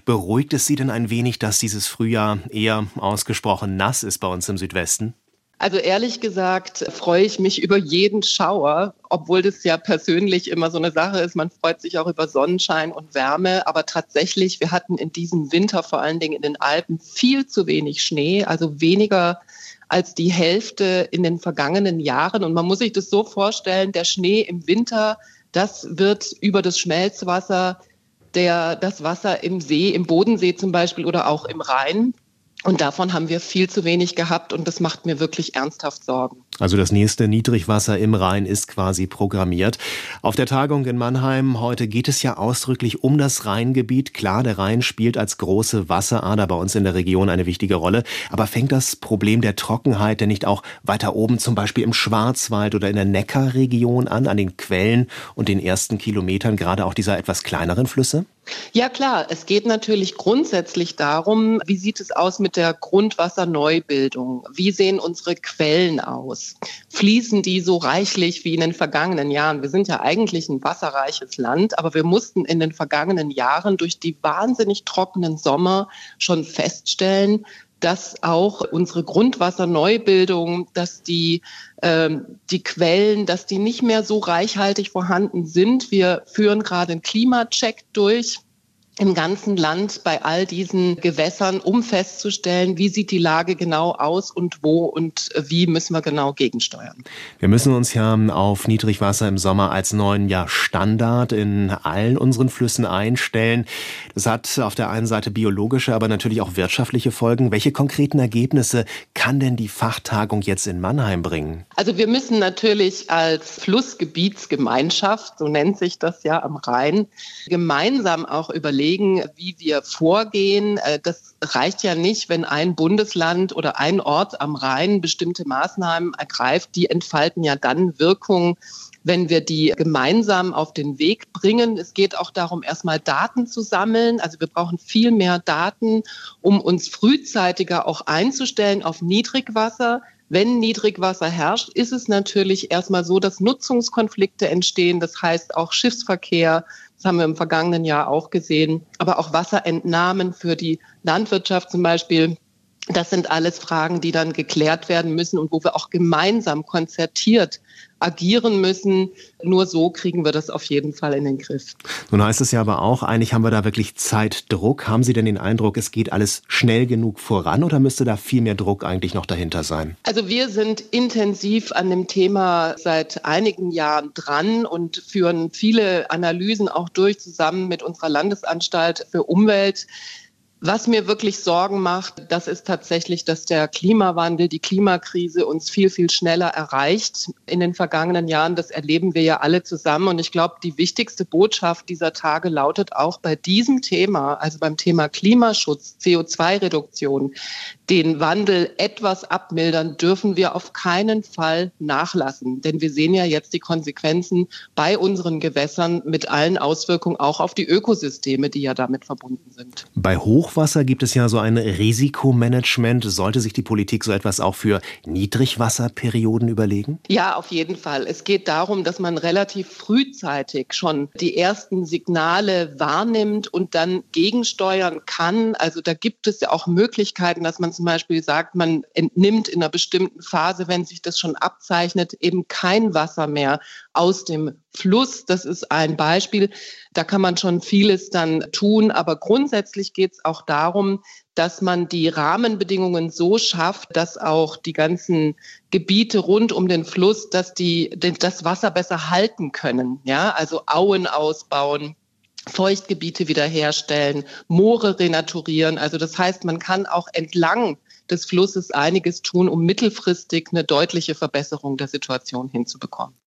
Beruhigt es Sie denn ein wenig, dass dieses Frühjahr eher ausgesprochen nass ist bei uns im Südwesten? Also ehrlich gesagt freue ich mich über jeden Schauer, obwohl das ja persönlich immer so eine Sache ist. Man freut sich auch über Sonnenschein und Wärme. Aber tatsächlich, wir hatten in diesem Winter vor allen Dingen in den Alpen viel zu wenig Schnee, also weniger als die Hälfte in den vergangenen Jahren. Und man muss sich das so vorstellen, der Schnee im Winter, das wird über das Schmelzwasser, das Wasser im See, im Bodensee zum Beispiel oder auch im Rhein. Und davon haben wir viel zu wenig gehabt und das macht mir wirklich ernsthaft Sorgen. Also das nächste Niedrigwasser im Rhein ist quasi programmiert. Auf der Tagung in Mannheim heute geht es ja ausdrücklich um das Rheingebiet. Klar, der Rhein spielt als große Wasserader bei uns in der Region eine wichtige Rolle. Aber fängt das Problem der Trockenheit denn nicht auch weiter oben, zum Beispiel im Schwarzwald oder in der Neckarregion an den Quellen und den ersten Kilometern gerade auch dieser etwas kleineren Flüsse? Ja klar, es geht natürlich grundsätzlich darum, wie sieht es aus mit der Grundwasserneubildung? Wie sehen unsere Quellen aus? Fließen die so reichlich wie in den vergangenen Jahren? Wir sind ja eigentlich ein wasserreiches Land, aber wir mussten in den vergangenen Jahren durch die wahnsinnig trockenen Sommer schon feststellen, dass auch unsere Grundwasserneubildung, dass die Quellen, dass die nicht mehr so reichhaltig vorhanden sind. Wir führen gerade einen Klimacheck durch im ganzen Land bei all diesen Gewässern, um festzustellen, wie sieht die Lage genau aus und wo und wie müssen wir genau gegensteuern. Wir müssen uns ja auf Niedrigwasser im Sommer als neuen Standard in allen unseren Flüssen einstellen. Das hat auf der einen Seite biologische, aber natürlich auch wirtschaftliche Folgen. Welche konkreten Ergebnisse kann denn die Fachtagung jetzt in Mannheim bringen? Also wir müssen natürlich als Flussgebietsgemeinschaft, so nennt sich das ja am Rhein, gemeinsam auch überlegen, wie wir vorgehen. Das reicht ja nicht, wenn ein Bundesland oder ein Ort am Rhein bestimmte Maßnahmen ergreift. Die entfalten ja dann Wirkung, wenn wir die gemeinsam auf den Weg bringen. Es geht auch darum, erstmal Daten zu sammeln. Also wir brauchen viel mehr Daten, um uns frühzeitiger auch einzustellen auf Niedrigwasser. Wenn Niedrigwasser herrscht, ist es natürlich erstmal so, dass Nutzungskonflikte entstehen. Das heißt auch Schiffsverkehr, das haben wir im vergangenen Jahr auch gesehen, aber auch Wasserentnahmen für die Landwirtschaft zum Beispiel. Das sind alles Fragen, die dann geklärt werden müssen und wo wir auch gemeinsam konzertiert agieren müssen. Nur so kriegen wir das auf jeden Fall in den Griff. Nun heißt es ja aber auch, eigentlich haben wir da wirklich Zeitdruck. Haben Sie denn den Eindruck, es geht alles schnell genug voran oder müsste da viel mehr Druck eigentlich noch dahinter sein? Also wir sind intensiv an dem Thema seit einigen Jahren dran und führen viele Analysen auch durch, zusammen mit unserer Landesanstalt für Umwelt. Was mir wirklich Sorgen macht, das ist tatsächlich, dass der Klimawandel, die Klimakrise uns viel, viel schneller erreicht in den vergangenen Jahren. Das erleben wir ja alle zusammen. Und ich glaube, die wichtigste Botschaft dieser Tage lautet auch bei diesem Thema, also beim Thema Klimaschutz, CO2-Reduktion, den Wandel etwas abmildern, dürfen wir auf keinen Fall nachlassen. Denn wir sehen ja jetzt die Konsequenzen bei unseren Gewässern mit allen Auswirkungen auch auf die Ökosysteme, die ja damit verbunden sind. Bei Hochwasser gibt es ja so ein Risikomanagement. Sollte sich die Politik so etwas auch für Niedrigwasserperioden überlegen? Ja, auf jeden Fall. Es geht darum, dass man relativ frühzeitig schon die ersten Signale wahrnimmt und dann gegensteuern kann. Also da gibt es ja auch Möglichkeiten, dass man zum Beispiel sagt, man entnimmt in einer bestimmten Phase, wenn sich das schon abzeichnet, eben kein Wasser mehr aus dem Fluss. Das ist ein Beispiel. Da kann man schon vieles dann tun. Aber grundsätzlich geht es auch darum, dass man die Rahmenbedingungen so schafft, dass auch die ganzen Gebiete rund um den Fluss, dass die das Wasser besser halten können. Ja, also Auen ausbauen, Feuchtgebiete wiederherstellen, Moore renaturieren. Also das heißt, man kann auch entlang des Flusses einiges tun, um mittelfristig eine deutliche Verbesserung der Situation hinzubekommen.